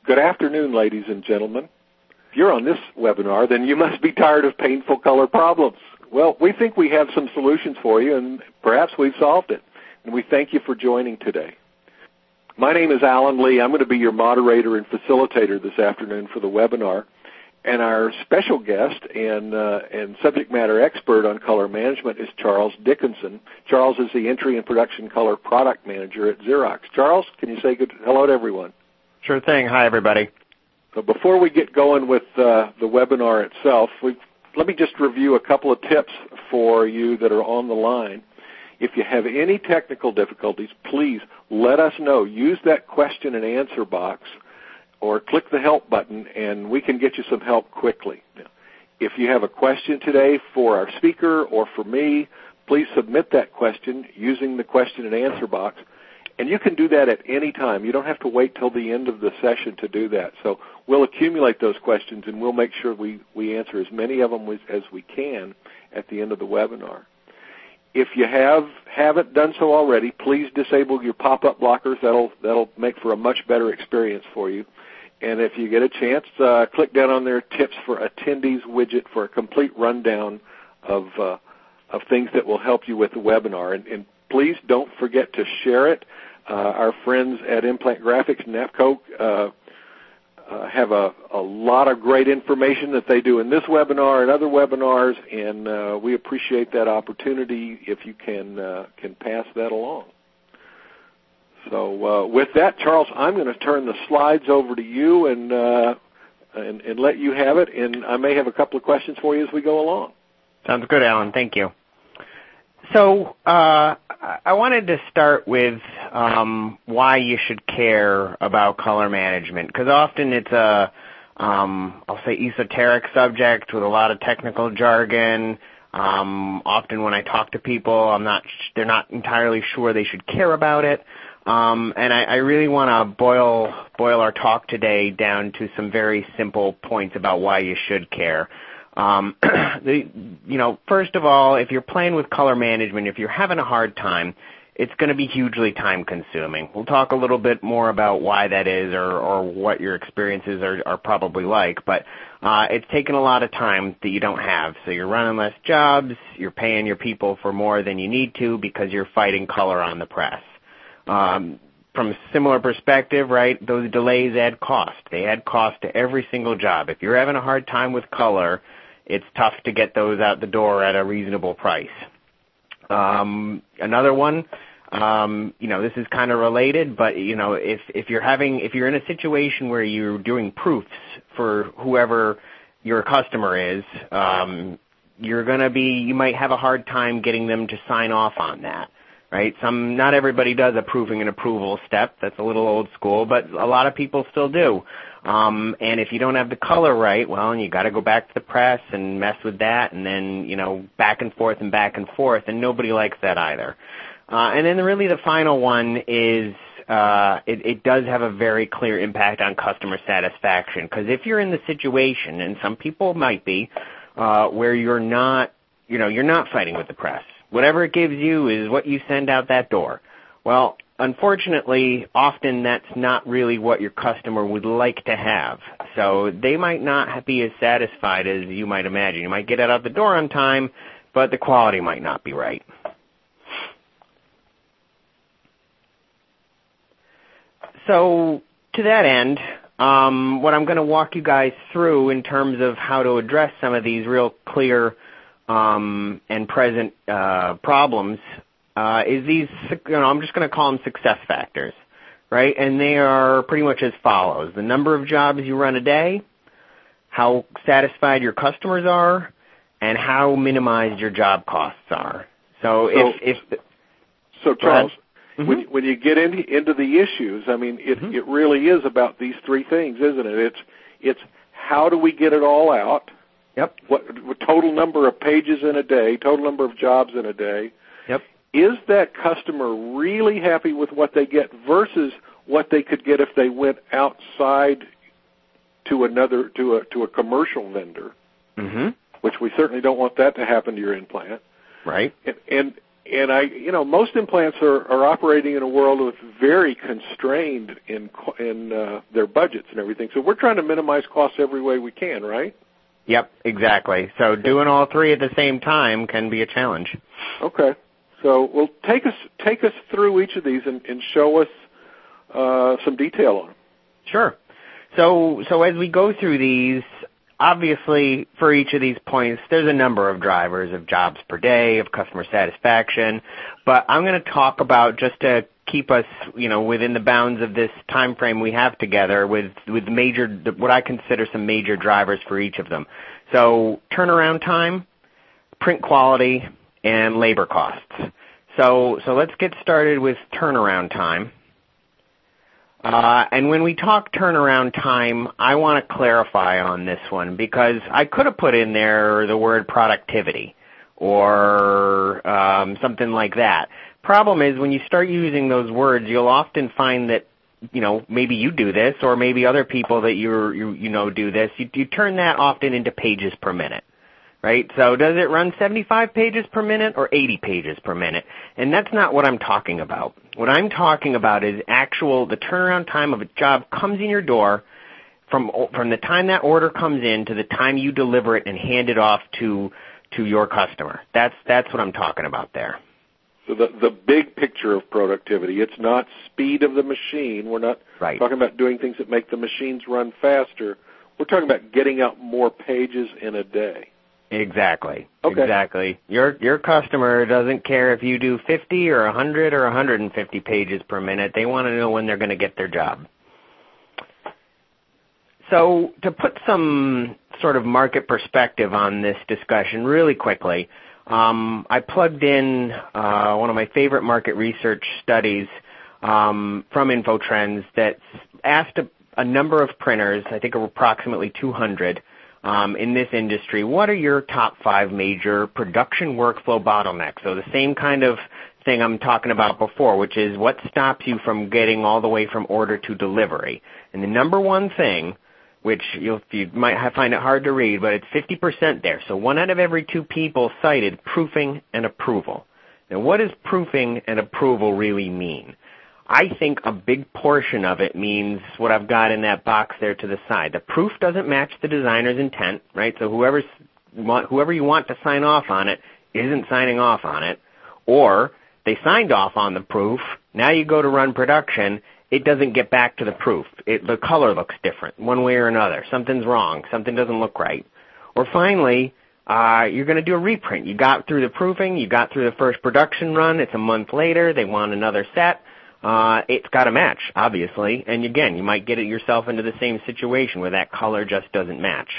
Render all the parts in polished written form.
Good afternoon, ladies and gentlemen. If you're on this webinar, then you must be tired of painful color problems. Well, we think we have some solutions for you, and perhaps we've solved it. And we thank you for joining today. My name is Alan Lee. I'm going to be your moderator and facilitator this afternoon for the webinar. And our special guest and subject matter expert on color management is Charles Dickinson. Charles is the Entry and Production Color Product Manager at Xerox. Charles, can you say hello to everyone? Sure thing. Hi, everybody. So before we get going with the webinar itself, let me just review a couple of tips for you that are on the line. If you have any technical difficulties, please let us know. Use that question and answer box or click the help button, and we can get you some help quickly. Now, if you have a question today for our speaker or for me, please submit that question using the question and answer box. And you can do that at any time. You don't have to wait till the end of the session to do that. So we'll accumulate those questions, and we'll make sure we answer as many of them as we can at the end of the webinar. If you haven't done so already, please disable your pop-up blockers. That'll make for a much better experience for you. And if you get a chance, click down on their Tips for Attendees widget for a complete rundown of things that will help you with the webinar. And please don't forget to share it. Our friends at Implant Graphics, NAPCO, have a lot of great information that they do in this webinar and other webinars, and we appreciate that opportunity if you can pass that along. So with that, Charles, I'm going to turn the slides over to you and let you have it, and I may have a couple of questions for you as we go along. Sounds good, Alan. Thank you. So I wanted to start with why you should care about color management, because often it's I'll say esoteric subject with a lot of technical jargon. Often when I talk to people, they're not entirely sure they should care about it. And I really want to boil our talk today down to some very simple points about why you should care. First of all, if you're playing with color management, if you're having a hard time, it's going to be hugely time consuming. We'll talk a little bit more about why that is or what your experiences are probably like, but it's taken a lot of time that you don't have. So you're running less jobs, you're paying your people for more than you need to because you're fighting color on the press. From a similar perspective, right, those delays add cost. They add cost to every single job. If you're having a hard time with color, it's tough to get those out the door at a reasonable price. Another one, this is kind of related, but if you're in a situation where you're doing proofs for whoever your customer is, you might have a hard time getting them to sign off on that. Right? Not everybody does a proving and approval step. That's a little old school, but a lot of people still do. And if you don't have the color right, well, you got to go back to the press and mess with that, and then back and forth, and nobody likes that either. And then really the final one is it does have a very clear impact on customer satisfaction, because if you're in the situation, and some people might be, where you're not fighting with the press. Whatever it gives you is what you send out that door. Well, unfortunately, often that's not really what your customer would like to have. So they might not be as satisfied as you might imagine. You might get it out the door on time, but the quality might not be right. So to that end, what I'm going to walk you guys through in terms of how to address some of these real clear and present problems is these, I'm just going to call them success factors, right? And they are pretty much as follows: the number of jobs you run a day, how satisfied your customers are, and how minimized your job costs are. So Charles, when you get into the issues, I mean, it really is about these three things, isn't it? It's how do we get it all out? Yep. What total number of pages in a day, total number of jobs in a day. Yep. Is that customer really happy with what they get versus what they could get if they went outside to a commercial vendor? Mm-hmm. Which we certainly don't want that to happen to your implant. Right. And most implants are operating in a world with very constrained in their budgets and everything. So we're trying to minimize costs every way we can, right? Yep, exactly. So doing all three at the same time can be a challenge. Okay. So, well, take us through each of these and show us some detail on them. Sure. So as we go through these, obviously for each of these points, there's a number of drivers of jobs per day, of customer satisfaction. But I'm going to talk about, just to keep us, within the bounds of this time frame we have together, with what I consider some major drivers for each of them. So turnaround time, print quality, and labor costs. So let's get started with turnaround time. And when we talk turnaround time, I want to clarify on this one, because I could have put in there the word productivity or something like that. Problem is, when you start using those words, you'll often find that, maybe you do this, or maybe other people that you do this. You turn that often into pages per minute. Right? So does it run 75 pages per minute or 80 pages per minute? And that's not what I'm talking about. What I'm talking about is the turnaround time of a job comes in your door from the time that order comes in to the time you deliver it and hand it off to your customer. That's what I'm talking about there. So the big picture of productivity, it's not speed of the machine. We're not talking about doing things that make the machines run faster. We're talking about getting out more pages in a day. Exactly. Okay. Exactly. Your customer doesn't care if you do 50 or 100 or 150 pages per minute. They want to know when they're going to get their job. So to put some sort of market perspective on this discussion really quickly, I plugged in one of my favorite market research studies from InfoTrends that asked a number of printers, I think approximately 200, in this industry, what are your top 5 major production workflow bottlenecks? So the same kind of thing I'm talking about before, which is what stops you from getting all the way from order to delivery. And the number one thing, which you might find it hard to read, but it's 50% there. So 1 out of every 2 people cited proofing and approval. Now, what does proofing and approval really mean? I think a big portion of it means what I've got in that box there to the side. The proof doesn't match the designer's intent, right? So whoever you want to sign off on it isn't signing off on it. Or they signed off on the proof. Now you go to run production. It doesn't get back to the proof. The color looks different one way or another. Something's wrong. Something doesn't look right. Or finally, you're going to do a reprint. You got through the proofing. You got through the first production run. It's a month later. They want another set. It's got to match, obviously. And again, you might get yourself into the same situation where that color just doesn't match.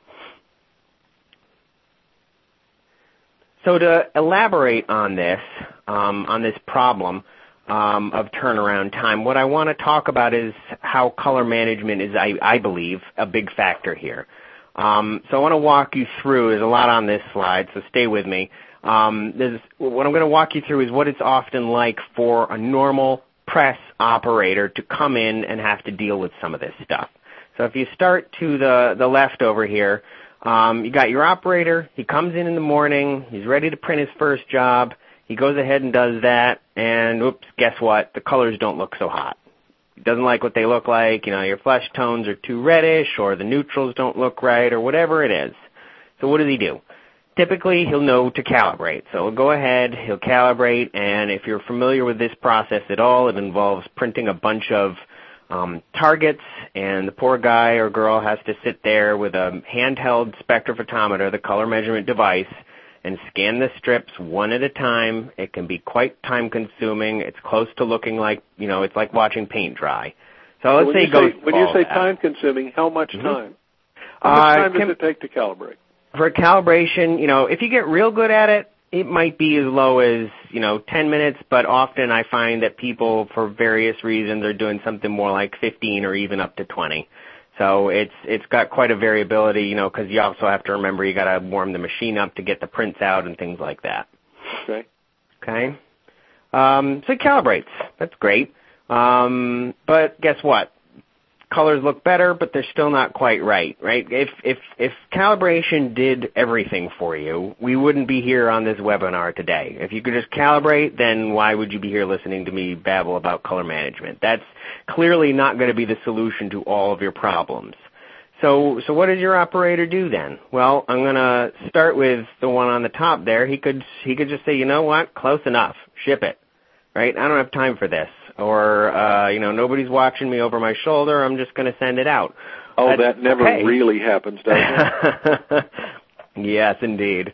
So to elaborate on this problem of turnaround time, what I want to talk about is how color management is, I believe, a big factor here. So I want to walk you through, there's a lot on this slide, so stay with me. What I'm going to walk you through is what it's often like for a normal press operator to come in and have to deal with some of this stuff. So if you start to the left over here, you got your operator. He comes in the morning. He's ready to print his first job. He goes ahead and does that, and oops, guess what? The colors don't look so hot. He doesn't like what they look like. Your flesh tones are too reddish, or the neutrals don't look right, or whatever it is. So what does he do? Typically, he'll know to calibrate. So he'll go ahead, he'll calibrate, and if you're familiar with this process at all, it involves printing a bunch of targets, and the poor guy or girl has to sit there with a handheld spectrophotometer, the color measurement device, and scan the strips one at a time. It can be quite time-consuming. It's close to looking like, it's like watching paint dry. So let's say when you say time-consuming, how much time? How much time does it take to calibrate? For calibration, if you get real good at it, it might be as low as, 10 minutes, but often I find that people, for various reasons, are doing something more like 15 or even up to 20. So it's got quite a variability, because you also have to remember you got to warm the machine up to get the prints out and things like that. Okay. So it calibrates. That's great. But guess what? colors look better, but they're still not quite right? If calibration did everything for you, we wouldn't be here on this webinar today. If you could just calibrate, then why would you be here listening to me babble about color management? That's clearly not going to be the solution to all of your problems. So what does your operator do then? Well, I'm going to start with the one on the top there. He could just say, you know what, close enough, ship it, right? I don't have time for this. Or, nobody's watching me over my shoulder, I'm just going to send it out. Oh, that never really happens, does it? Yes, indeed.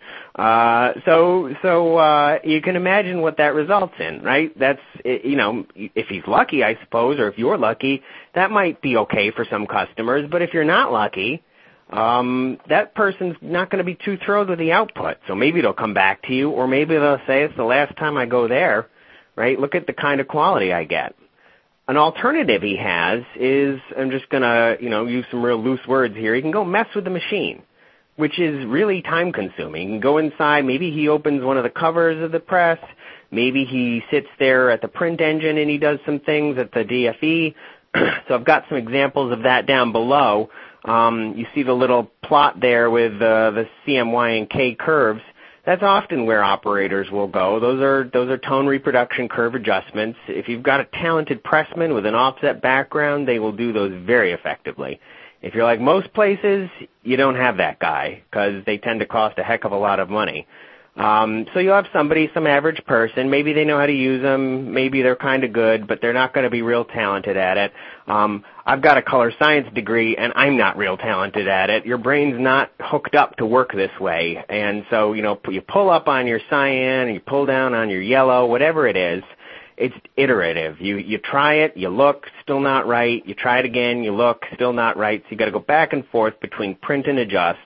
So you can imagine what that results in, right? That's, if he's lucky, I suppose, or if you're lucky, that might be okay for some customers. But if you're not lucky, that person's not going to be too thrilled with the output. So maybe they'll come back to you, or maybe they'll say, it's the last time I go there, right? Look at the kind of quality I get. An alternative he has is, I'm just going to, use some real loose words here. He can go mess with the machine, which is really time consuming. He can go inside, maybe he opens one of the covers of the press, maybe he sits there at the print engine and he does some things at the DFE. So I've got some examples of that down below. You see the little plot there with the CMY and K curves. That's often where operators will go. Those are tone reproduction curve adjustments. If you've got a talented pressman with an offset background, they will do those very effectively. If you're like most places, you don't have that guy because they tend to cost a heck of a lot of money. So you'll have somebody, some average person, maybe they know how to use them, maybe they're kind of good, but they're not going to be real talented at it. I've got a color science degree, and I'm not real talented at it. Your brain's not hooked up to work this way. And so, you pull up on your cyan, you pull down on your yellow, whatever it is. It's iterative. You try it, you look, still not right. You try it again, you look, still not right. So you got to go back and forth between print and adjust.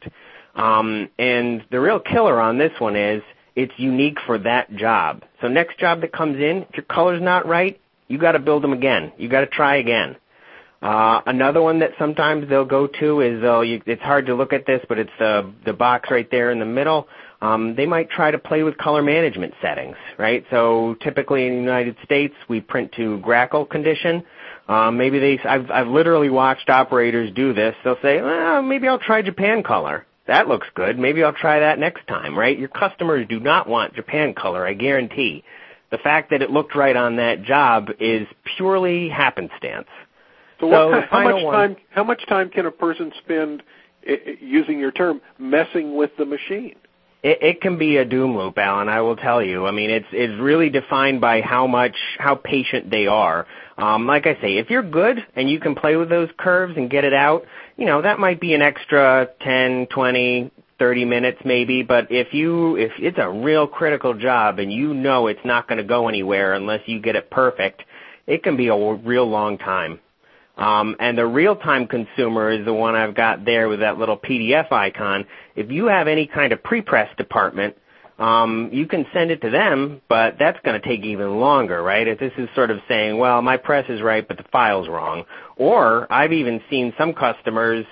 And the real killer on this one is it's unique for that job. So next job that comes in, if your color's not right, you got to build them again. You got to try again. Another one that sometimes they'll go to is it's hard to look at this, but it's the box right there in the middle. They might try to play with color management settings, right? So typically in the United States, we print to Grackle condition. I've literally watched operators do this. They'll say, well, maybe I'll try Japan color. That looks good. Maybe I'll try that next time, right? Your customers do not want Japan color, I guarantee. The fact that it looked right on that job is purely happenstance. So how much time can a person spend, using your term, messing with the machine? It can be a doom loop, Alan, I will tell you. I mean, it's really defined by how patient they are. Like I say, if you're good and you can play with those curves and get it out, that might be an extra 10, 20, 30 minutes maybe. But if it's a real critical job and it's not going to go anywhere unless you get it perfect, it can be a real long time. And the real-time consumer is the one I've got there with that little PDF icon. If you have any kind of pre-press department, you can send it to them, but that's going to take even longer, right? If this is sort of saying, well, my press is right, but the file's wrong. Or I've even seen some customers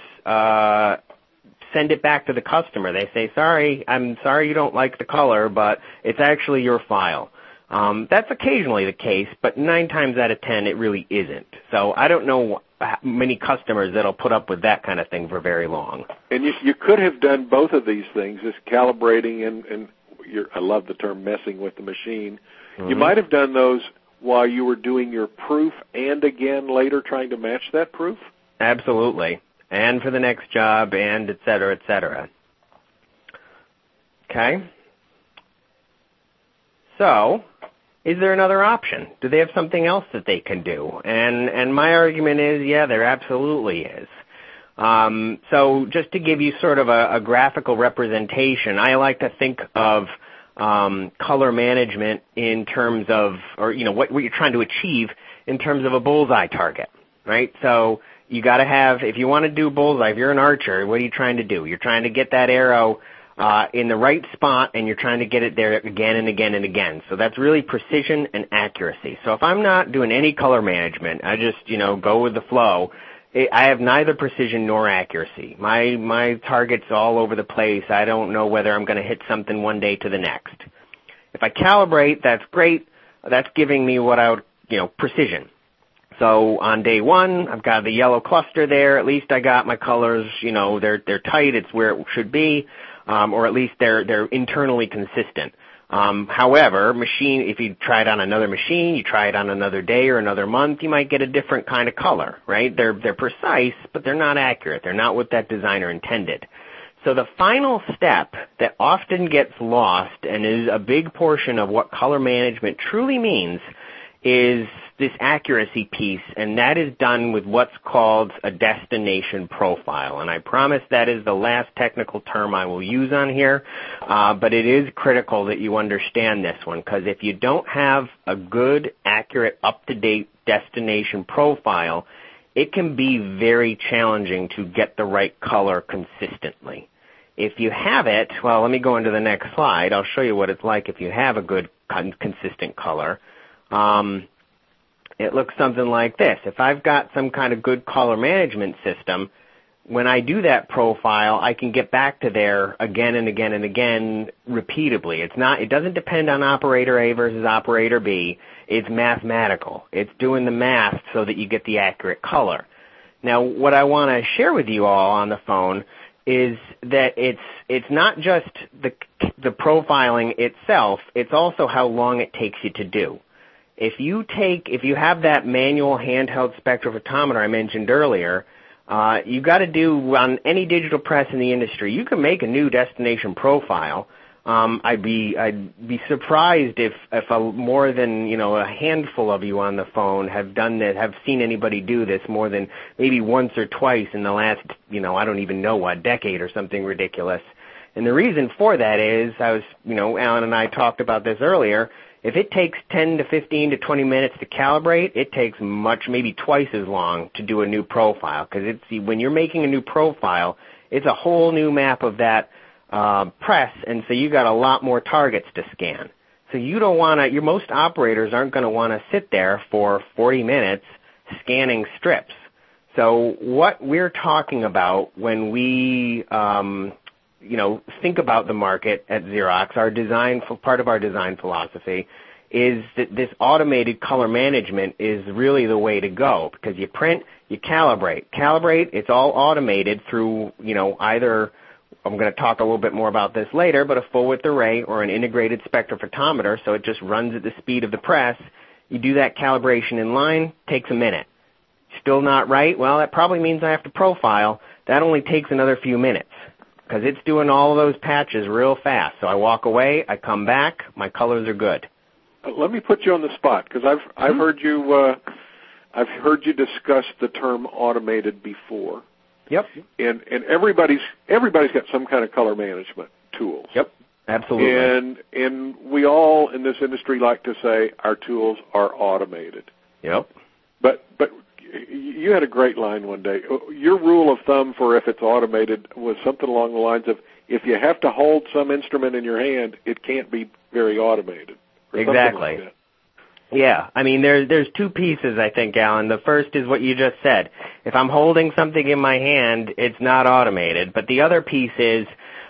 send it back to the customer. They say, I'm sorry you don't like the color, but it's actually your file. That's occasionally the case, but 9 times out of 10, it really isn't. So I don't know many customers that'll put up with that kind of thing for very long. And you could have done both of these things, just calibrating and I love the term messing with the machine. Mm-hmm. You might have done those while you were doing your proof and again later trying to match that proof? Absolutely. And for the next job and et cetera, et cetera. Okay. So, is there another option? Do they have something else that they can do? And my argument is, yeah, there absolutely is. So just to give you sort of a graphical representation, I like to think of color management in terms of, what you're trying to achieve in terms of a bullseye target, right? So you got to have, if you want to do bullseye, if you're an archer, what are you trying to do? You're trying to get that arrow in the right spot, and you're trying to get it there again and again and again. So that's really precision and accuracy. So if I'm not doing any color management, I just, go with the flow, I have neither precision nor accuracy. My target's all over the place. I don't know whether I'm going to hit something one day to the next. If I calibrate, that's great. That's giving me precision. So on day one, I've got the yellow cluster there. At least I got my colors, they're tight. It's where it should be, or at least they're internally consistent. However, if you try it on another machine, you try it on another day or another month, you might get a different kind of color, right? They're precise, but they're not accurate. They're not what that designer intended. So the final step that often gets lost and is a big portion of what color management truly means is this accuracy piece, and that is done with what's called a destination profile. And I promise that is the last technical term I will use on here, but it is critical that you understand this one, because if you don't have a good, accurate, up-to-date destination profile, it can be very challenging to get the right color consistently. If you have it, well, let me go into the next slide. I'll show you what it's like if you have a good, consistent color. It looks something like this. If I've got some kind of good color management system, when I do that profile, I can get back to there again and again and again repeatably. It doesn't depend on operator A versus operator B. It's mathematical. It's doing the math so that you get the accurate color. Now, what I want to share with you all on the phone is that it's not just the profiling itself, it's also how long it takes you to do. If you have that manual handheld spectrophotometer I mentioned earlier, you got to do on any digital press in the industry. You can make a new destination profile. I'd be surprised if more than a handful of you on the phone have done that, have seen anybody do this more than maybe once or twice in the last I don't even know what decade or something ridiculous. And the reason for that is Alan and I talked about this earlier. If it takes 10 to 15 to 20 minutes to calibrate, it takes maybe twice as long to do a new profile, because when you're making a new profile, it's a whole new map of that press, and so you got a lot more targets to scan. So you don't want to. Most operators aren't going to want to sit there for 40 minutes scanning strips. So what we're talking about when we think about the market at Xerox, part of our design philosophy is that this automated color management is really the way to go, because you print, you calibrate. It's all automated through, either, I'm going to talk a little bit more about this later, but a full width array or an integrated spectrophotometer, so it just runs at the speed of the press. You do that calibration in line, takes a minute. Still not right? Well, that probably means I have to profile. That only takes another few minutes, because it's doing all of those patches real fast. So I walk away, I come back, my colors are good. Let me put you on the spot, because I've heard you discuss the term automated before. Yep. And everybody's got some kind of color management tools. Yep. Absolutely. And we all in this industry like to say our tools are automated. Yep. But you had a great line one day. Your rule of thumb for if it's automated was something along the lines of, if you have to hold some instrument in your hand, it can't be very automated. Exactly. Like yeah. I mean, there's two pieces, I think, Alan. The first is what you just said. If I'm holding something in my hand, it's not automated. But the other piece is,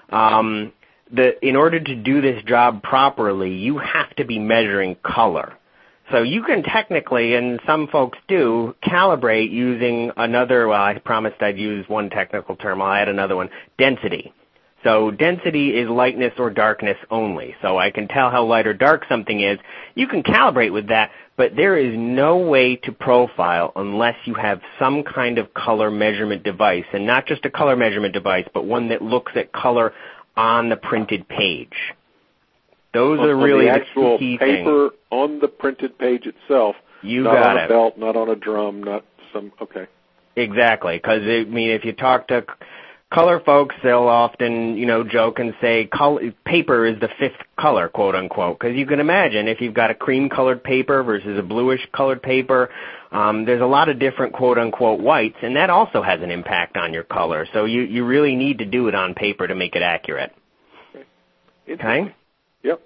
in order to do this job properly, you have to be measuring color. So you can technically, and some folks do, calibrate using I promised I'd use one technical term. I'll add another one, density. So density is lightness or darkness only. So I can tell how light or dark something is. You can calibrate with that, but there is no way to profile unless you have some kind of color measurement device, and not just a color measurement device, but one that looks at color on the printed page. Those are really the actual key paper things. On the printed page itself. You not got on a belt, not on a drum, not some. Okay. Exactly, because if you talk to color folks, they'll often joke and say paper is the fifth color, quote unquote, because you can imagine if you've got a cream colored paper versus a bluish colored paper, there's a lot of different quote unquote whites, and that also has an impact on your color. So you really need to do it on paper to make it accurate. Okay? Yep.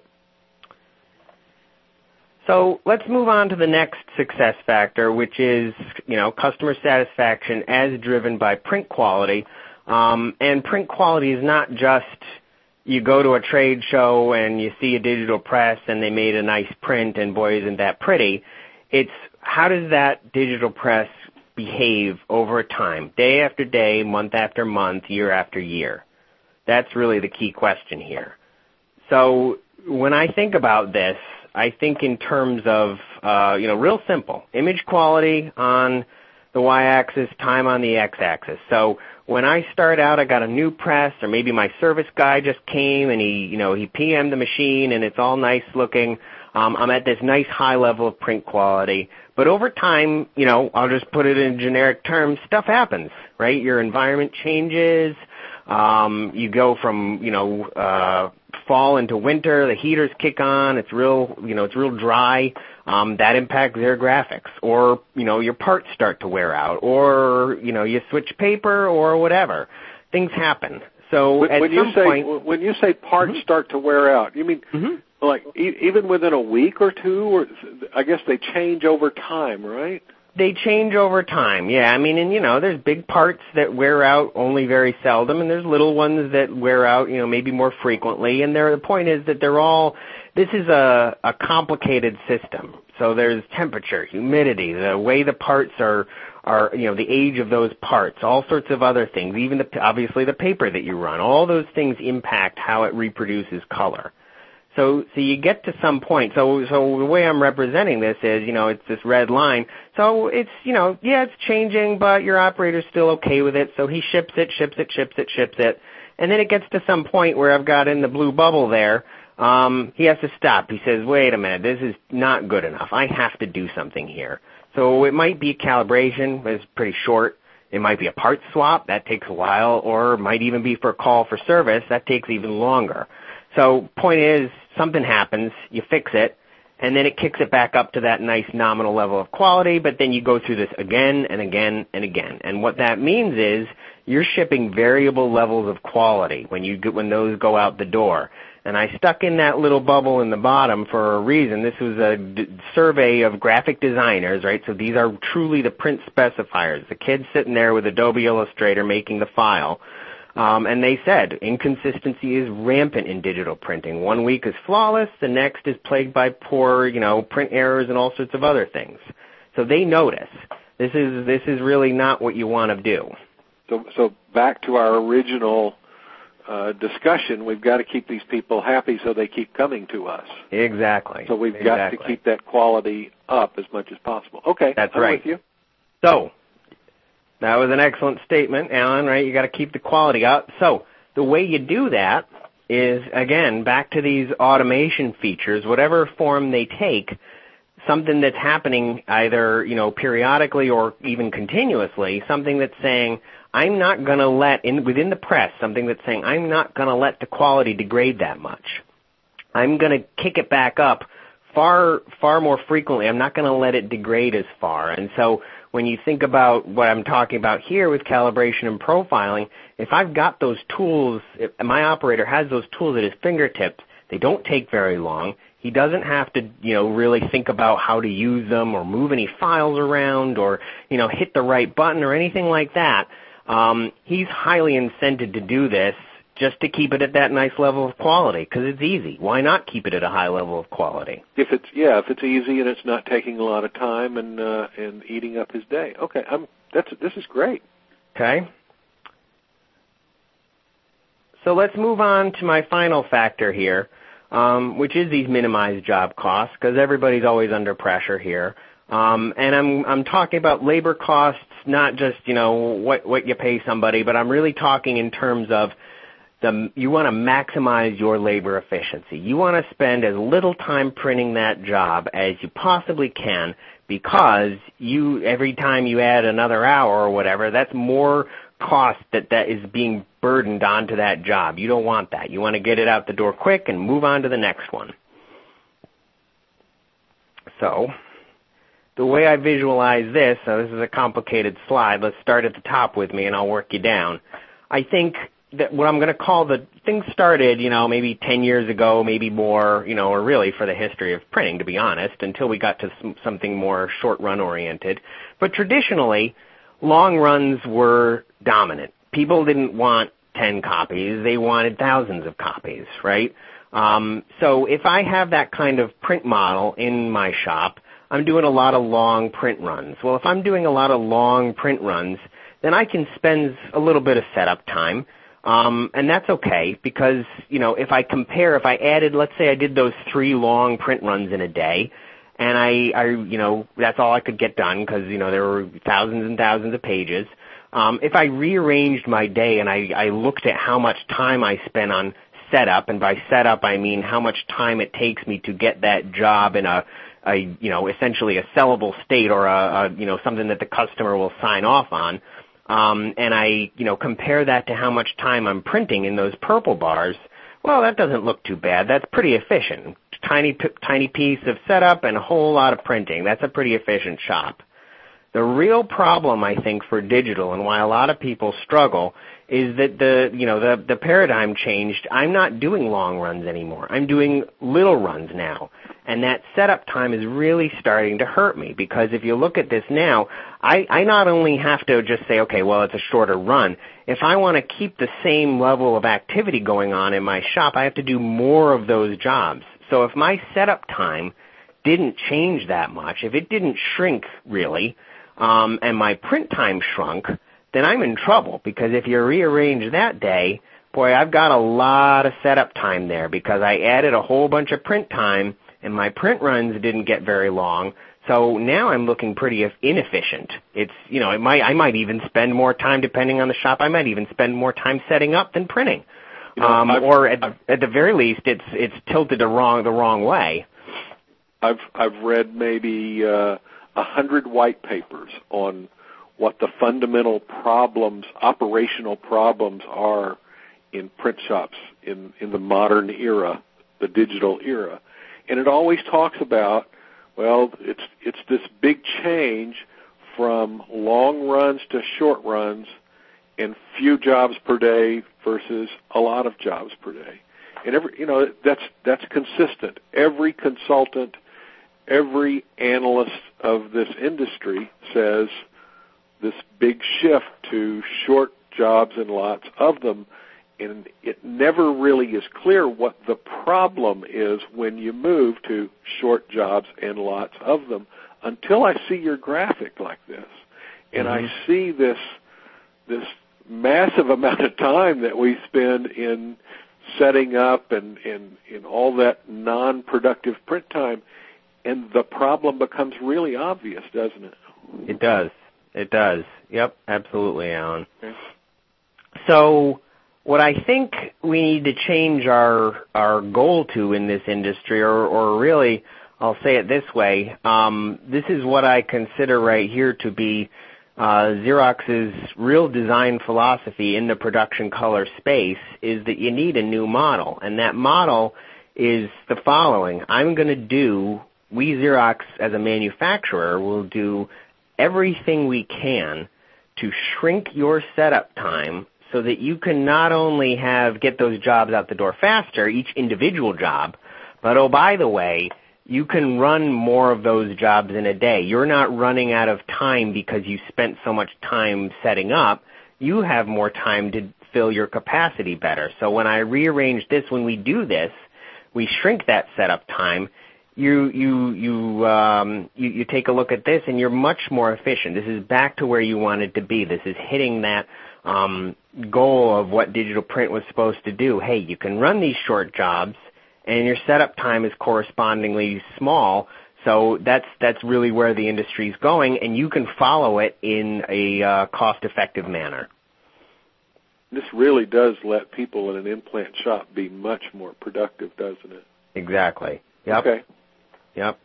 So let's move on to the next success factor, which is, customer satisfaction as driven by print quality. And print quality is not just you go to a trade show and you see a digital press and they made a nice print and boy, isn't that pretty. It's how does that digital press behave over time, day after day, month after month, year after year? That's really the key question here. So when I think about this, I think in terms of, real simple, image quality on the y-axis, time on the x-axis. So when I start out, I got a new press, or maybe my service guy just came and he PM'd the machine and it's all nice looking. I'm at this nice high level of print quality. But over time, I'll just put it in generic terms, stuff happens, right? Your environment changes. You go from, fall into winter, the heaters kick on, it's real dry. That impacts their graphics. Or, your parts start to wear out. Or, you switch paper or whatever. Things happen. So when you say parts start to wear out, you mean like even within a week or two, or I guess they change over time, right? They change over time, yeah. I mean, and there's big parts that wear out only very seldom, and there's little ones that wear out, maybe more frequently. And the point is that this is a complicated system. So there's temperature, humidity, the way the parts are the age of those parts, all sorts of other things, even obviously the paper that you run. All those things impact how it reproduces color. So you get to some point. So the way I'm representing this is, it's this red line. So it's, it's changing, but your operator's still okay with it. So he ships it. And then it gets to some point where I've got in the blue bubble there. He has to stop. He says, wait a minute, this is not good enough. I have to do something here. So it might be a calibration, but it's pretty short. It might be a part swap. That takes a while. Or it might even be for a call for service. That takes even longer. So point is, something happens, you fix it, and then it kicks it back up to that nice nominal level of quality, but then you go through this again and again and again. And what that means is you're shipping variable levels of quality when those go out the door. And I stuck in that little bubble in the bottom for a reason. This was a survey of graphic designers, right? So these are truly the print specifiers, the kids sitting there with Adobe Illustrator making the file. And they said inconsistency is rampant in digital printing. 1 week is flawless, the next is plagued by poor, print errors and all sorts of other things. So they notice. This is really not what you want to do. So back to our original discussion, we've got to keep these people happy so they keep coming to us. Exactly. So we've got to keep that quality up as much as possible. Okay, that's I'm right. with you. So that was an excellent statement, Alan, right? You got to keep the quality up. So the way you do that is, again, back to these automation features, whatever form they take, something that's happening either, periodically or even continuously, something that's saying, I'm not going to within the press, something that's saying, I'm not going to let the quality degrade that much. I'm going to kick it back up far more frequently. I'm not going to let it degrade as far. And so when you think about what I'm talking about here with calibration and profiling, if I've got those tools, if my operator has those tools at his fingertips, they don't take very long. He doesn't have to, really think about how to use them or move any files around or, hit the right button or anything like that. He's highly incented to do this just to keep it at that nice level of quality because it's easy. Why not keep it at a high level of quality? If it's easy and it's not taking a lot of time and eating up his day. Okay, this is great. Okay. So let's move on to my final factor here, which is these minimized job costs because everybody's always under pressure here. And I'm talking about labor costs, not just, what you pay somebody, but I'm really talking in terms of you want to maximize your labor efficiency. You want to spend as little time printing that job as you possibly can because every time you add another hour or whatever, that's more cost that is being burdened onto that job. You don't want that. You want to get it out the door quick and move on to the next one. So the way I visualize this, so this is a complicated slide. Let's start at the top with me and I'll work you down. I think that what I'm going to call things started, maybe 10 years ago, maybe more, or really for the history of printing, to be honest, until we got to something more short-run oriented. But traditionally, long runs were dominant. People didn't want 10 copies. They wanted thousands of copies, right? So if I have that kind of print model in my shop, I'm doing a lot of long print runs. Well, if I'm doing a lot of long print runs, then I can spend a little bit of setup time. And that's okay because, if I added, let's say I did those 3 long print runs in a day, and I that's all I could get done because, there were thousands and thousands of pages. If I rearranged my day and I looked at how much time I spent on setup, and by setup I mean how much time it takes me to get that job in essentially a sellable state or something that the customer will sign off on, and I compare that to how much time I'm printing in those purple bars, well, that doesn't look too bad. That's pretty efficient. Tiny piece of setup and a whole lot of printing. That's a pretty efficient shop. The real problem, I think, for digital and why a lot of people struggle is that the paradigm changed. I'm not doing long runs anymore. I'm doing little runs now. And that setup time is really starting to hurt me because if you look at this now, I not only have to just say, okay, well, it's a shorter run. If I want to keep the same level of activity going on in my shop, I have to do more of those jobs. So if my setup time didn't change that much, if it didn't shrink really, and my print time shrunk, then I'm in trouble because if you rearrange that day, boy, I've got a lot of setup time there because I added a whole bunch of print time and my print runs didn't get very long. So now I'm looking pretty inefficient. It's, I might even spend more time depending on the shop. I might even spend more time setting up than printing. Or at the very least, it's tilted the wrong way. I've read maybe 100 white papers on what the fundamental problems, operational problems are in print shops in the modern era, the digital era. And it always talks about, well, it's this big change from long runs to short runs and few jobs per day versus a lot of jobs per day. And that's consistent. Every consultant, every analyst of this industry says this big shift to short jobs and lots of them, and it never really is clear what the problem is when you move to short jobs and lots of them until I see your graphic like this. And I see this massive amount of time that we spend in setting up and in all that non-productive print time, and the problem becomes really obvious, doesn't it? It does. It does. Yep, absolutely, Alan. Okay. So what I think we need to change our goal to in this industry, or really, I'll say it this way, this is what I consider right here to be Xerox's real design philosophy in the production color space, is that you need a new model. And that model is the following. We Xerox as a manufacturer will do everything we can to shrink your setup time so that you can not only get those jobs out the door faster, each individual job, but oh, by the way, you can run more of those jobs in a day. You're not running out of time because you spent so much time setting up. You have more time to fill your capacity better. So when I rearrange this, when we do this, we shrink that setup time. You take a look at this and you're much more efficient. This is back to where you wanted to be. This is hitting that goal of what digital print was supposed to do. Hey, you can run these short jobs and your setup time is correspondingly small. So that's really where the industry is going, and you can follow it in a cost-effective manner. This really does let people in an implant shop be much more productive, doesn't it? Exactly. Yep. Okay. Yep.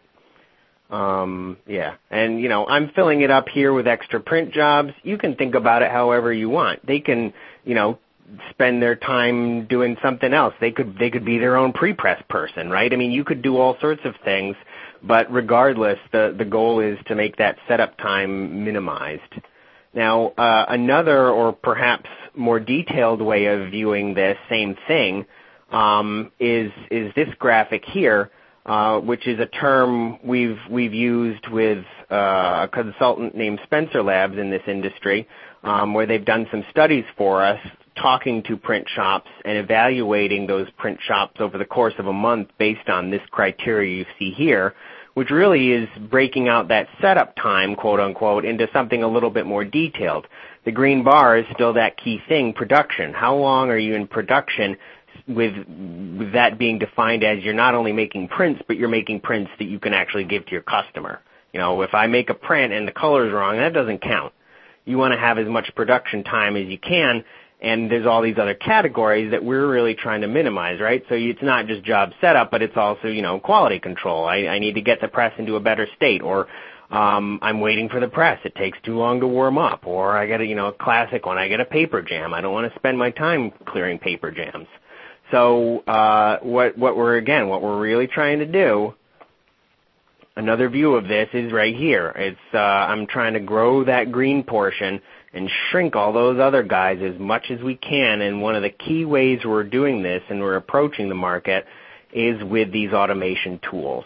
Yeah. And, I'm filling it up here with extra print jobs. You can think about it however you want. They can, spend their time doing something else. They could be their own pre-press person, right? I mean, you could do all sorts of things, but regardless, the goal is to make that setup time minimized. Now, another or perhaps more detailed way of viewing this same thing is this graphic here, which is a term we've used with a consultant named Spencer Labs in this industry, where they've done some studies for us, talking to print shops and evaluating those print shops over the course of a month based on this criteria you see here, which really is breaking out that setup time, quote unquote, into something a little bit more detailed. The green bar is still that key thing, production. How long are you in production, with that being defined as you're not only making prints, but you're making prints that you can actually give to your customer. If I make a print and the color's wrong, that doesn't count. You want to have as much production time as you can, and there's all these other categories that we're really trying to minimize, right? So it's not just job setup, but it's also, quality control. I need to get the press into a better state, or I'm waiting for the press. It takes too long to warm up, or I get a classic one. I get a paper jam. I don't want to spend my time clearing paper jams. So what we're really trying to do, another view of this is right here. It's I'm trying to grow that green portion and shrink all those other guys as much as we can. And one of the key ways we're doing this and we're approaching the market is with these automation tools.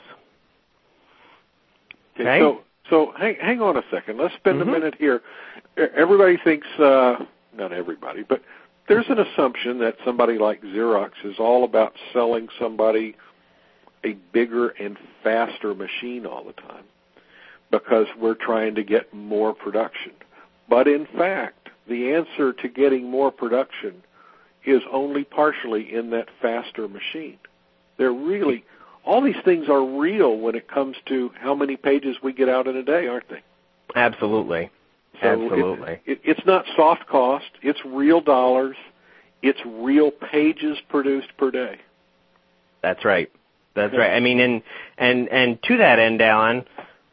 Okay? So hang on a second. Let's spend a minute here. Everybody thinks, not everybody, but there's an assumption that somebody like Xerox is all about selling somebody a bigger and faster machine all the time because we're trying to get more production. But in fact, the answer to getting more production is only partially in that faster machine. All these things are real when it comes to how many pages we get out in a day, aren't they? Absolutely. So absolutely. It's not soft cost. It's real dollars. It's real pages produced per day. That's right. That's right. I mean, and to that end, Alan,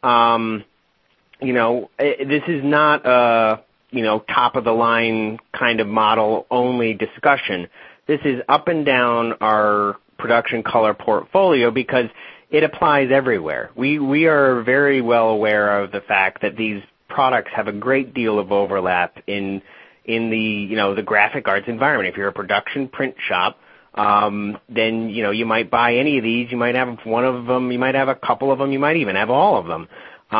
this is not a, top of the line kind of model only discussion. This is up and down our production color portfolio because it applies everywhere. We are very well aware of the fact that these products have a great deal of overlap in the graphic arts environment. If you're a production print shop, then you might buy any of these. You might have one of them. You might have a couple of them. You might even have all of them.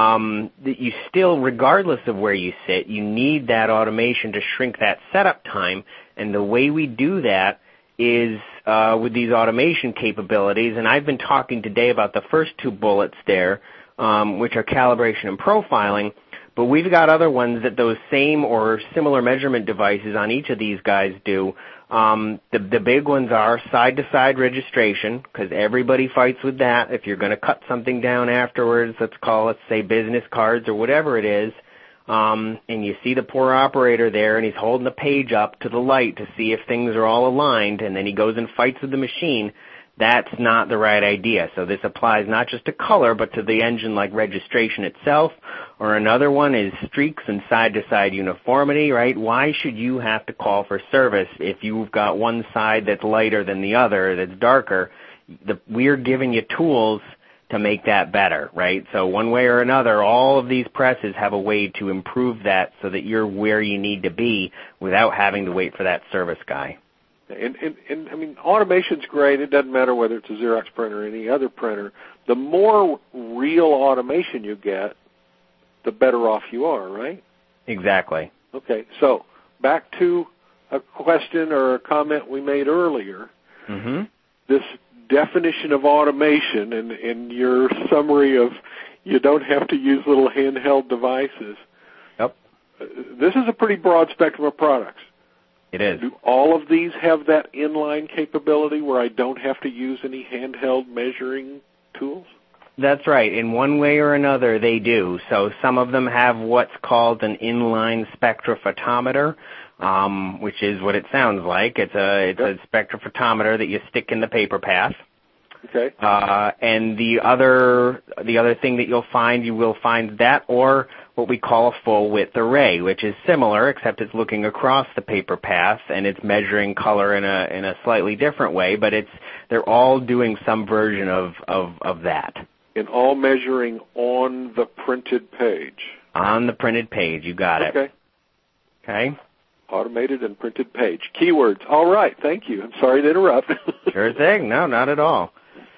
You still, regardless of where you sit, you need that automation to shrink that setup time. And the way we do that is with these automation capabilities. And I've been talking today about the first two bullets there, which are calibration and profiling. But we've got other ones that those same or similar measurement devices on each of these guys do. The big ones are side-to-side registration, because everybody fights with that. If you're going to cut something down afterwards, let's say business cards or whatever it is, and you see the poor operator there, and he's holding the page up to the light to see if things are all aligned, and then he goes and fights with the machine. That's not the right idea. So this applies not just to color, but to the engine like registration itself. Or another one is streaks and side-to-side uniformity, right? Why should you have to call for service if you've got one side that's lighter than the other, that's darker? We're giving you tools to make that better, right? So one way or another, all of these presses have a way to improve that so that you're where you need to be without having to wait for that service guy. And I mean, automation's great. It doesn't matter whether it's a Xerox printer or any other printer. The more real automation you get, the better off you are, right? Exactly. Okay, so back to a question or a comment we made earlier. Mm-hmm. This definition of automation and your summary of you don't have to use little handheld devices. Yep. This is a pretty broad spectrum of products. It is. Do all of these have that inline capability where I don't have to use any handheld measuring tools? That's right. In one way or another, they do. So some of them have what's called an inline spectrophotometer, which is what it sounds like. It's a spectrophotometer that you stick in the paper path. Okay. And the other thing that you will find that, or what we call a full width array, which is similar, except it's looking across the paper path and it's measuring color in a slightly different way, but they're all doing some version of that. And all measuring on the printed page. On the printed page, you got it. Okay. Automated and printed page. Keywords. All right, thank you. I'm sorry to interrupt. Sure thing. No, not at all.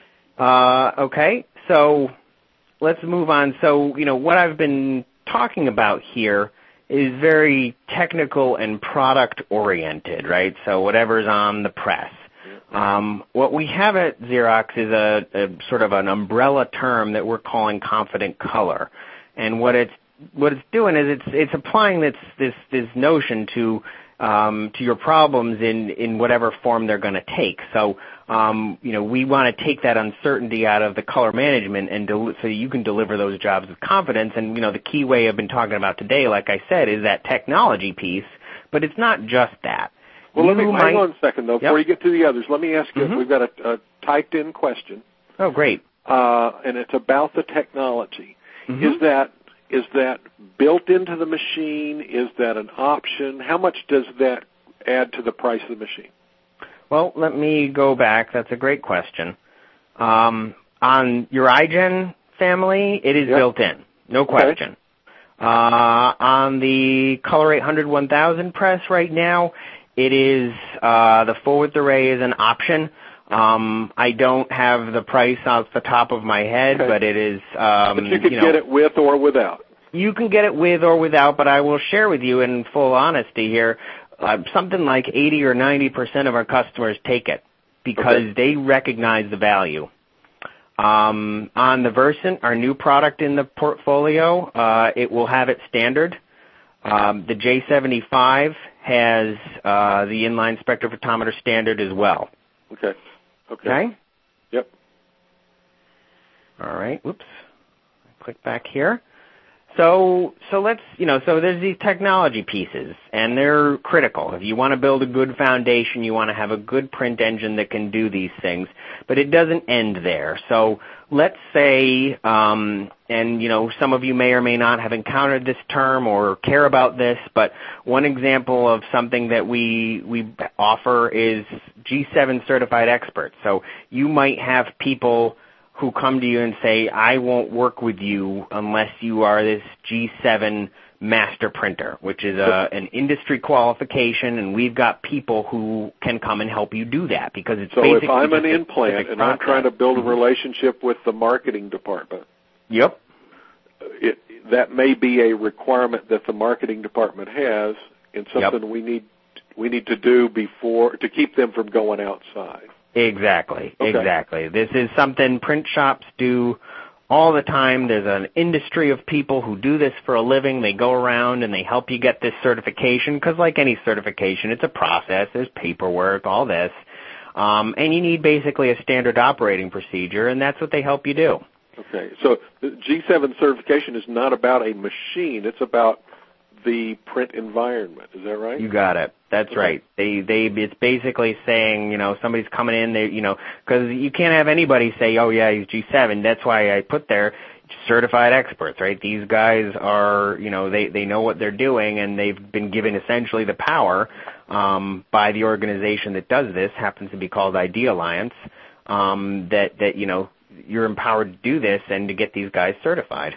Okay, so let's move on. So, what I've been talking about here is very technical and product-oriented, right? So whatever's on the press. What we have at Xerox is a sort of an umbrella term that we're calling Confident Color. And what it's doing is it's applying this notion to your problems in whatever form they're going to take. So, we want to take that uncertainty out of the color management and so you can deliver those jobs with confidence. And, the key way I've been talking about today, like I said, is that technology piece, but it's not just that. Well, hang on a second, though, before you get to the others. Let me ask you, we've got a typed-in question. Oh, great. And it's about the technology. Is that built into the machine? Is that an option? How much does that add to the price of the machine? Well, let me go back. That's a great question. On your iGen family, it is built in, no question. On the Color 800 1000 press right now, it is the full-width array is an option. I don't have the price off the top of my head, but it is. But you can get it with or without. You can get it with or without, but I will share with you in full honesty here, something like 80 or 90% of our customers take it because they recognize the value. On the Versant, our new product in the portfolio, it will have it standard. The J75 has the inline spectrophotometer standard as well. Okay? Yep. All right. Whoops. Click back here. So let's, so there's these technology pieces, and they're critical. If you want to build a good foundation, you want to have a good print engine that can do these things, but it doesn't end there. So let's say, and some of you may or may not have encountered this term or care about this, but one example of something that we offer is G7 certified experts. So you might have people who come to you and say, I won't work with you unless you are this G7 master printer, which is an industry qualification, and we've got people who can come and help you do that because it's so if I'm an implant and I'm trying to build a relationship with the marketing department, that may be a requirement that the marketing department has and something we need to do before to keep them from going outside. Exactly. This is something print shops do all the time. There's an industry of people who do this for a living. They go around and they help you get this certification because like any certification, it's a process. There's paperwork, all this. And you need basically a standard operating procedure, and that's what they help you do. Okay. So the G7 certification is not about a machine. It's about the print environment. Is that right? You got it. That's right. It's basically saying, somebody's coming in, because you can't have anybody say, oh yeah, he's G7. That's why I put there certified experts, right? These guys are, they know what they're doing, and they've been given essentially the power by the organization that does this, happens to be called ID Alliance, that you're empowered to do this and to get these guys certified.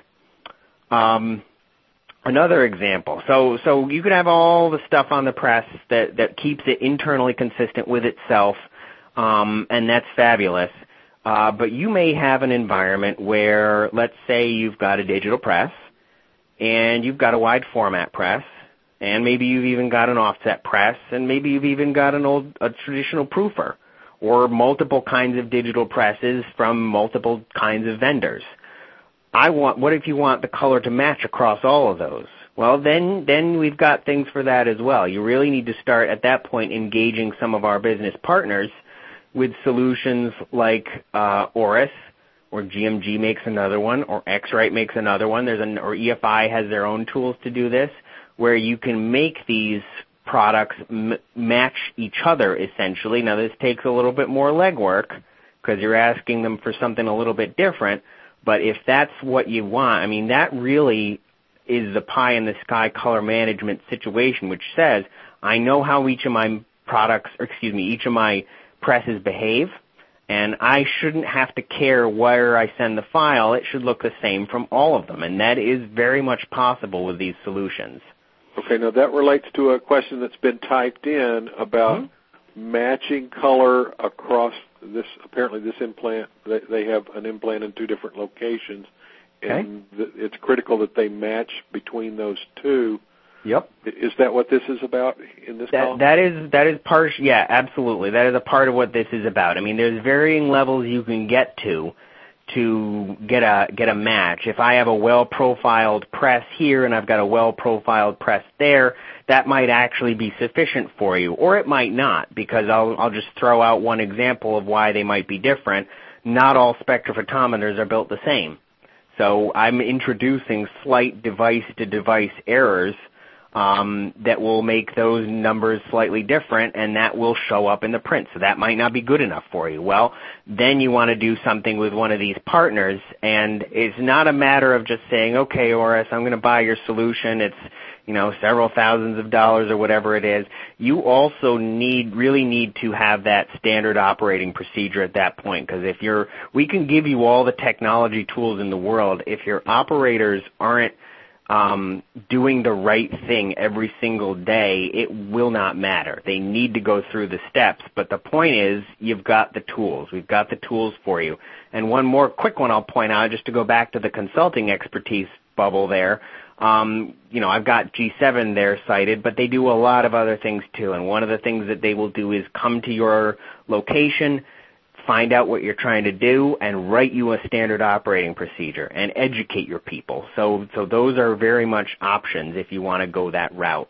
Another example. So you could have all the stuff on the press that keeps it internally consistent with itself, and that's fabulous. But you may have an environment where, let's say you've got a digital press, and you've got a wide format press, and maybe you've even got an offset press, and maybe you've even got a traditional proofer, or multiple kinds of digital presses from multiple kinds of vendors. What if you want the color to match across all of those? Well, then we've got things for that as well. You really need to start at that point engaging some of our business partners with solutions like Oris, or GMG makes another one, or X-Rite makes another one. Or EFI has their own tools to do this, where you can make these products match each other essentially. Now this takes a little bit more legwork because you're asking them for something a little bit different. But if that's what you want, that really is the pie-in-the-sky color management situation, which says, I know how each of my each of my presses behave, and I shouldn't have to care where I send the file. It should look the same from all of them, and that is very much possible with these solutions. Okay, now that relates to a question that's been typed in about matching color across apparently this implant. They have an implant in two different locations, and it's critical that they match between those two. Yep. Is that what this is about in this column? That is part. Yeah, absolutely. That is a part of what this is about. I mean, there's varying levels you can get to get a match. If I have a well-profiled press here and I've got a well-profiled press there, that might actually be sufficient for you, or it might not, because I'll just throw out one example of why they might be different. Not all spectrophotometers are built the same. So I'm introducing slight device-to-device errors that will make those numbers slightly different, and that will show up in the print. So that might not be good enough for you. Well, then you want to do something with one of these partners, and it's not a matter of just saying, okay, Oris, I'm going to buy your solution. It's, several thousands of dollars or whatever it is. You also really need to have that standard operating procedure at that point, because we can give you all the technology tools in the world. If your operators aren't doing the right thing every single day, it will not matter. They need to go through the steps, but the point is you've got the tools. We've got the tools for you. And one more quick one I'll point out, just to go back to the consulting expertise bubble there. I've got G7 there cited, but they do a lot of other things too. And one of the things that they will do is come to your location, find out what you're trying to do, and write you a standard operating procedure and educate your people. So those are very much options if you want to go that route.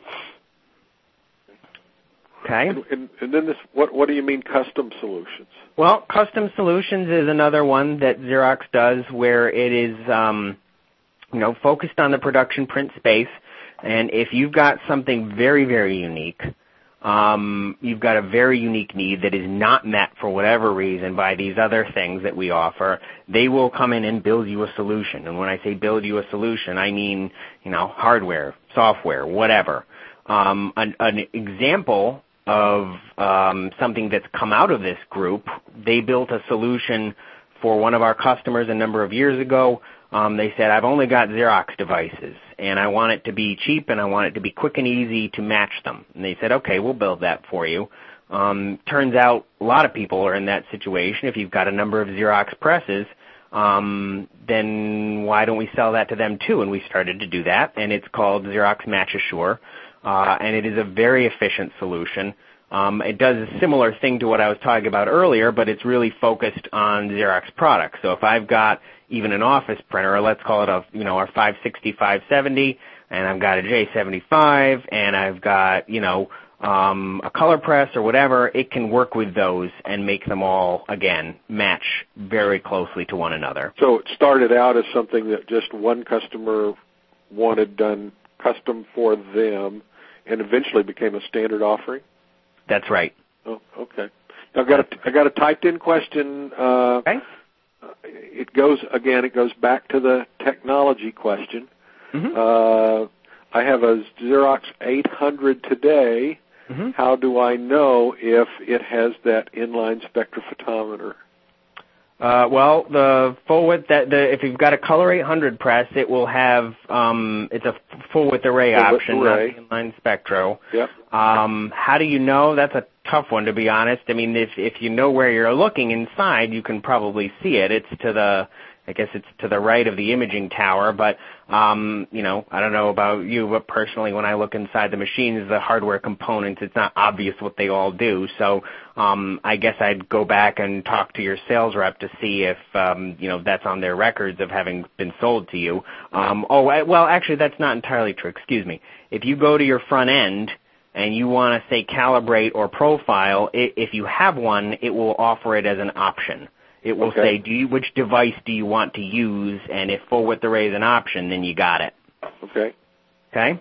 Okay. And then this, what do you mean custom solutions? Well, custom solutions is another one that Xerox does, where it is focused on the production print space. And if you've got something very, very unique, you've got a very unique need that is not met for whatever reason by these other things that we offer, they will come in and build you a solution. And when I say build you a solution, I mean, hardware, software, whatever. An example of something that's come out of this group, they built a solution for one of our customers a number of years ago. They said, I've only got Xerox devices, and I want it to be cheap, and I want it to be quick and easy to match them. And they said, okay, we'll build that for you. Turns out a lot of people are in that situation. If you've got a number of Xerox presses, then why don't we sell that to them too? And we started to do that, and it's called Xerox Match Assure, and it is a very efficient solution. It does a similar thing to what I was talking about earlier, but it's really focused on Xerox products. So if I've got even an office printer, or let's call it our 560, 570, and I've got a J75, and I've got, a color press or whatever, it can work with those and make them all, again, match very closely to one another. So it started out as something that just one customer wanted done custom for them, and eventually became a standard offering? That's right. Oh, okay. Now, I got a typed-in question. Okay. It goes back to the technology question. Mm-hmm. I have a Xerox 800 today. Mm-hmm. How do I know if it has that inline spectrophotometer? Well, the full width if you've got a Color 800 press, it will have it's a full width array option, not the inline spectro. Yep. How do you know? That's a tough one, to be honest. I mean, if you know where you're looking inside, you can probably see it. It's to the right of the imaging tower, but I don't know about you, but personally, when I look inside the machines, the hardware components, it's not obvious what they all do. So I guess I'd go back and talk to your sales rep to see if that's on their records of having been sold to you. Well, actually, that's not entirely true. Excuse me. If you go to your front end and you want to say calibrate or profile, if you have one, it will offer it as an option. It will say, which device do you want to use? And if full width array is an option, then you got it. Okay. Okay?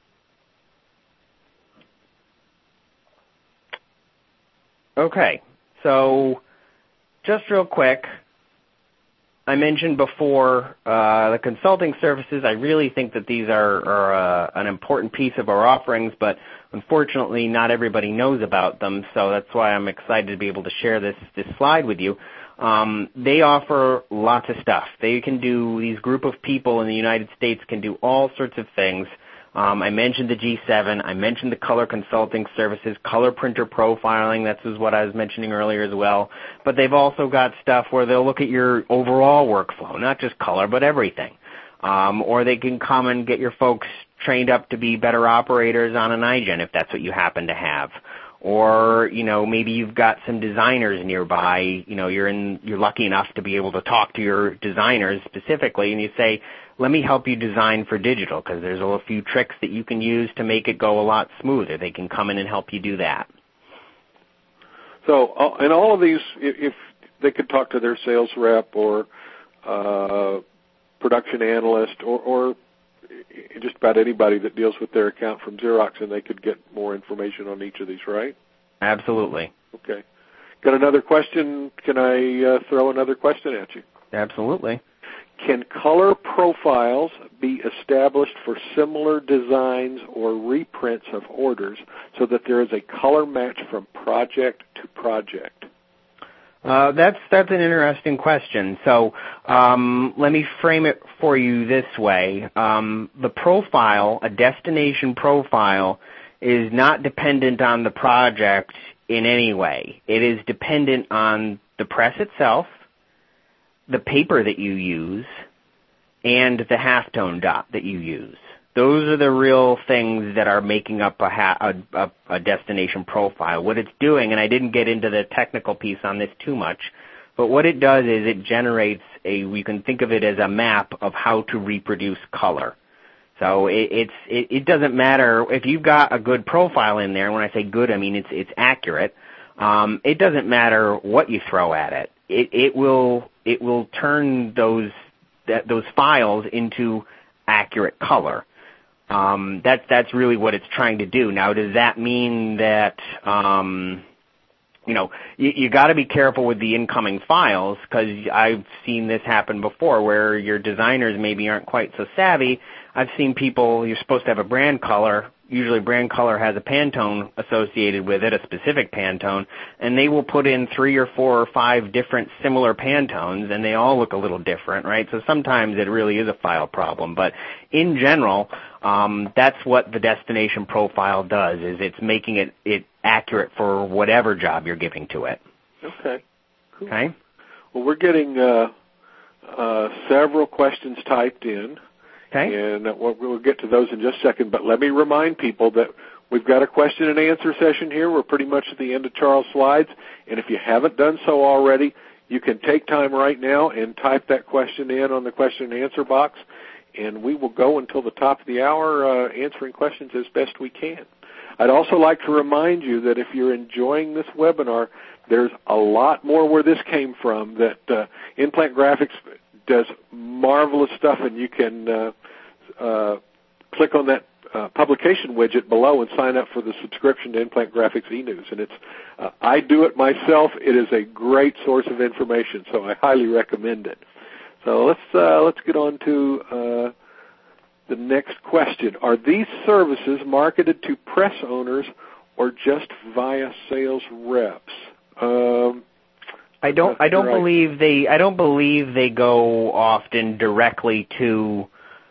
Okay. So just real quick, I mentioned before the consulting services. I really think that these are an important piece of our offerings, but unfortunately not everybody knows about them, so that's why I'm excited to be able to share this slide with you. They offer lots of stuff. These group of people in the United States can do all sorts of things. I mentioned the G7. I mentioned the color consulting services, color printer profiling. That's what I was mentioning earlier as well. But they've also got stuff where they'll look at your overall workflow, not just color, but everything. Or they can come and get your folks trained up to be better operators on an iGen if that's what you happen to have. Or, maybe you've got some designers nearby, you're lucky enough to be able to talk to your designers specifically, and you say, let me help you design for digital, because there's a few tricks that you can use to make it go a lot smoother. They can come in and help you do that. So, in all of these, if they could talk to their sales rep or production analyst or just about anybody that deals with their account from Xerox, and they could get more information on each of these, right? Absolutely. Okay. Got another question? Can I throw another question at you? Absolutely. Can color profiles be established for similar designs or reprints of orders so that there is a color match from project to project? That's an interesting question. So let me frame it for you this way. The profile, a destination profile, is not dependent on the project in any way. It is dependent on the press itself, the paper that you use, and the halftone dot that you use. Those are the real things that are making up a destination profile. What it's doing, and I didn't get into the technical piece on this too much, but what it does is it generates we can think of it as a map of how to reproduce color. So it doesn't matter if you've got a good profile in there. When I say good, I mean it's accurate. It doesn't matter what you throw at it. It will turn those files into accurate color. That's really what it's trying to do. Now, does that mean that you got to be careful with the incoming files, because I've seen this happen before where your designers maybe aren't quite so savvy. I've seen people, you're supposed to have a brand color. Usually brand color has a Pantone associated with it, a specific Pantone, and they will put in 3 or 4 or 5 different similar Pantones, and they all look a little different, right? So sometimes it really is a file problem. But in general, that's what the destination profile does, is it's making it accurate for whatever job you're giving to it. Okay. Cool. Okay. Well, we're getting several questions typed in. Okay. And we'll get to those in just a second, but let me remind people that we've got a question and answer session here. We're pretty much at the end of Charles' slides, and if you haven't done so already, you can take time right now and type that question in on the question and answer box, and we will go until the top of the hour answering questions as best we can. I'd also like to remind you that if you're enjoying this webinar, there's a lot more where this came from, that In-Plant Graphics does marvelous stuff, and you can click on that publication widget below and sign up for the subscription to In-Plant Graphics e-News. And it's I do it myself. It is a great source of information, so I highly recommend it. So let's get on to the next question. Are these services marketed to press owners or just via sales reps? I don't believe they go often directly to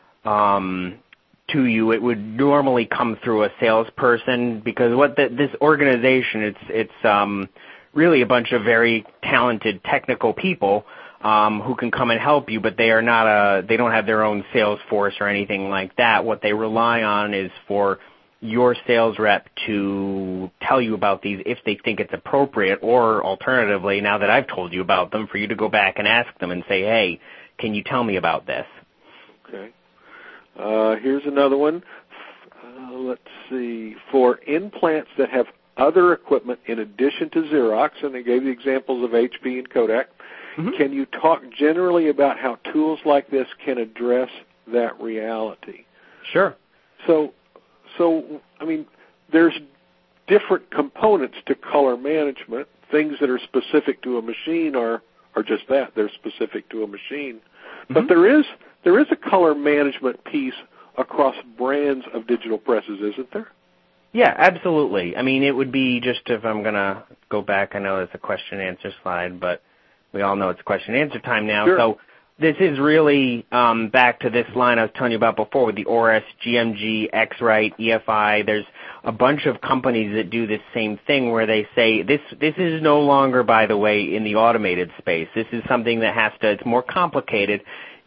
you. It would normally come through a salesperson, because this organization, it's really a bunch of very talented technical people who can come and help you, but they don't have their own sales force or anything like that. What they rely on is for your sales rep to tell you about these if they think it's appropriate, or alternatively, now that I've told you about them, for you to go back and ask them and say, hey, can you tell me about this? Okay. Here's another one. Let's see. For implants that have other equipment in addition to Xerox, and they gave the examples of HP and Kodak, can you talk generally about how tools like this can address that reality? Sure. So, I mean, there's different components to color management. Things that are specific to a machine are just that. They're specific to a machine. But there is a color management piece across brands of digital presses, isn't there? Yeah, absolutely. I mean, it would be just, if I'm going to go back, I know it's a question and answer slide, but we all know it's question and answer time now. Sure. So this is really back to this line I was telling you about before with the Oris, GMG, X-Rite, EFI. There's a bunch of companies that do this same thing where they say, this is no longer, by the way, in the automated space. This is something that it's more complicated.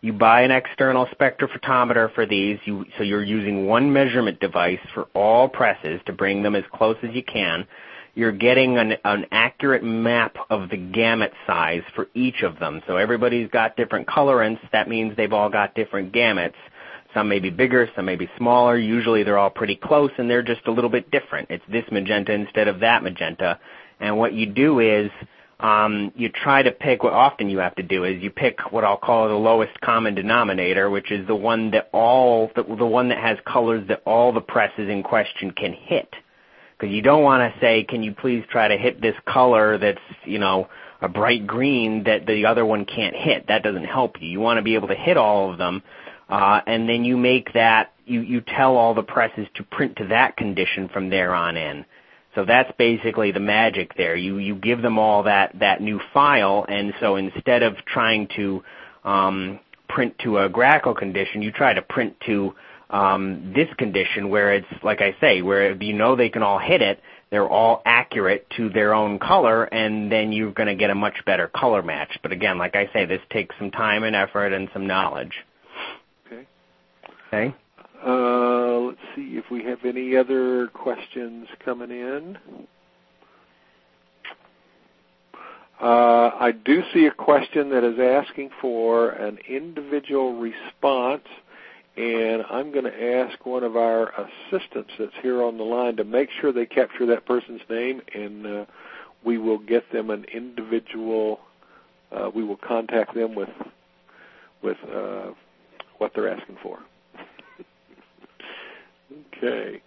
You buy an external spectrophotometer for these, so you're using one measurement device for all presses to bring them as close as you can. You're getting an accurate map of the gamut size for each of them. So everybody's got different colorants. That means they've all got different gamuts. Some may be bigger, some may be smaller. Usually they're all pretty close, and they're just a little bit different. It's this magenta instead of that magenta. And what you do is you try to pick, what often you have to do is you pick what I'll call the lowest common denominator, which is the one that the one that has colors that all the presses in question can hit. Because you don't want to say, can you please try to hit this color that's, a bright green that the other one can't hit. That doesn't help you. You want to be able to hit all of them. And then you make that, you tell all the presses to print to that condition from there on in. So that's basically the magic there. You give them all that new file, and so instead of trying to print to a Grackle condition, you try to print to this condition where it's, like I say, where they can all hit it, they're all accurate to their own color, and then you're going to get a much better color match. But again, like I say, this takes some time and effort and some knowledge. Okay. Let's see if we have any other questions coming in. I do see a question that is asking for an individual response, and I'm going to ask one of our assistants that's here on the line to make sure they capture that person's name, and we will get them an individual. We will contact them with what they're asking for. Okay.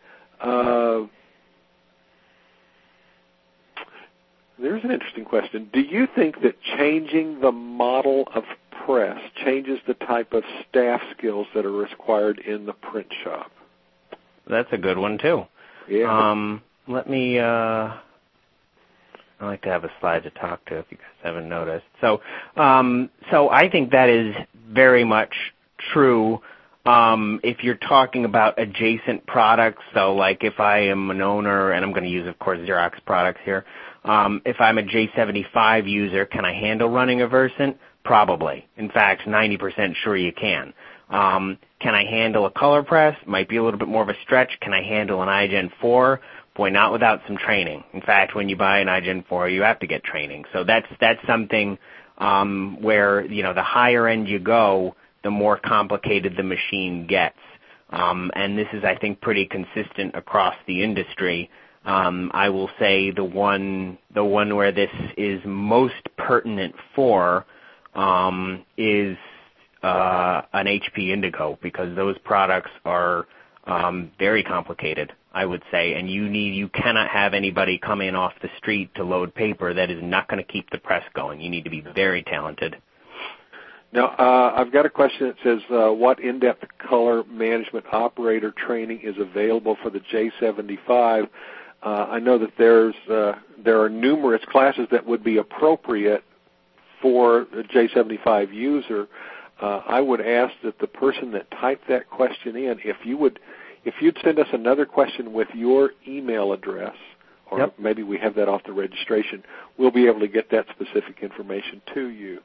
There's an interesting question. Do you think that changing the model of press changes the type of staff skills that are required in the print shop? That's a good one, too. Yeah. I like to have a slide to talk to if you guys haven't noticed. So I think that is very much true. If you're talking about adjacent products, so like if I am an owner, and I'm going to use, of course, Xerox products here, if I'm a J75 user, can I handle running a Versant? Probably. In fact, 90% sure you can. Can I handle a color press? Might be a little bit more of a stretch. Can I handle an iGen 4? Boy, not without some training. In fact, when you buy an iGen 4, you have to get training. So that's something where, the higher end you go, the more complicated the machine gets. And this is, I think, pretty consistent across the industry. I will say the one where this is most pertinent for is an HP Indigo, because those products are very complicated, I would say, and you cannot have anybody come in off the street to load paper. That is not going to keep the press going. You need to be very talented. Now, I've got a question that says, what in-depth color management operator training is available for the J75? I know that there are numerous classes that would be appropriate for the J75 user. I would ask that the person that typed that question in, if you'd send us another question with your email address, or Yep. Maybe we have that off the registration, we'll be able to get that specific information to you.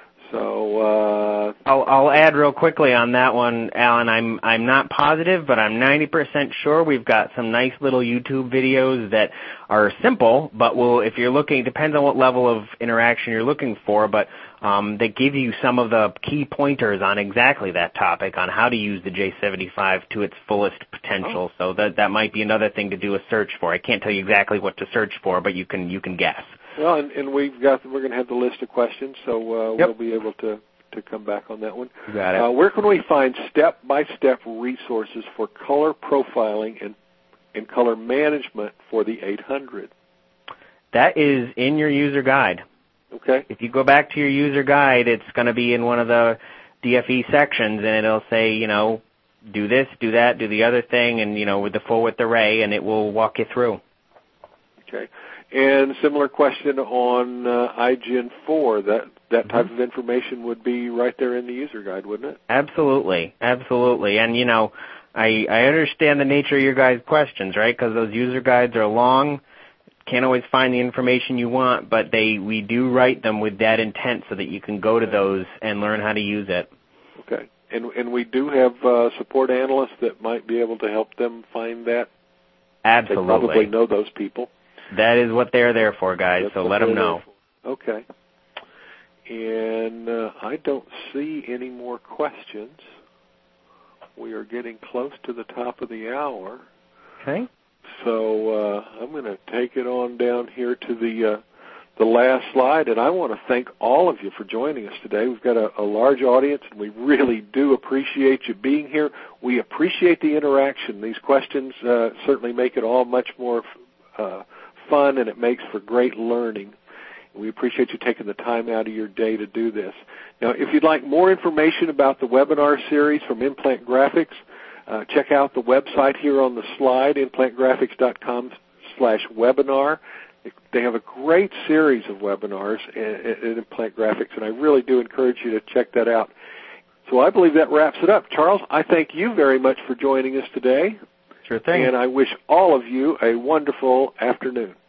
So I'll add real quickly on that one, Alan. I'm not positive, but I'm 90% sure we've got some nice little YouTube videos that are simple, but if you're looking, depends on what level of interaction you're looking for, but they give you some of the key pointers on exactly that topic, on how to use the J75 to its fullest potential. So that might be another thing to do a search for. I can't tell you exactly what to search for, but you can guess. Well, and we're going to have the list of questions, so Yep. we'll be able to come back on that one. You got it. Where can we find step-by-step resources for color profiling and color management for the 800? That is in your user guide. Okay. If you go back to your user guide, it's going to be in one of the DFE sections, and it'll say, do this, do that, do the other thing, and, with the full width array, and it will walk you through. Okay. And similar question on iGen 4. That type of information would be right there in the user guide, wouldn't it? Absolutely. Absolutely. And, I understand the nature of your guys' questions, right? Because those user guides are long. Can't always find the information you want, but we do write them with that intent so that you can go to those and learn how to use it. Okay. And we do have support analysts that might be able to help them find that. Absolutely. They probably know those people. That is what they're there for, guys, That's so let them know. Okay. And I don't see any more questions. We are getting close to the top of the hour. Okay. So I'm going to take it on down here to the last slide, and I want to thank all of you for joining us today. We've got a large audience, and we really do appreciate you being here. We appreciate the interaction. These questions certainly make it all much more fun, and it makes for great learning. We appreciate you taking the time out of your day to do this. Now, if you'd like more information about the webinar series from Implant Graphics, check out the website here on the slide, implantgraphics.com/webinar. They have a great series of webinars at Implant Graphics, and I really do encourage you to check that out. So I believe that wraps it up. Charles, I thank you very much for joining us today. Sure thing. And I wish all of you a wonderful afternoon.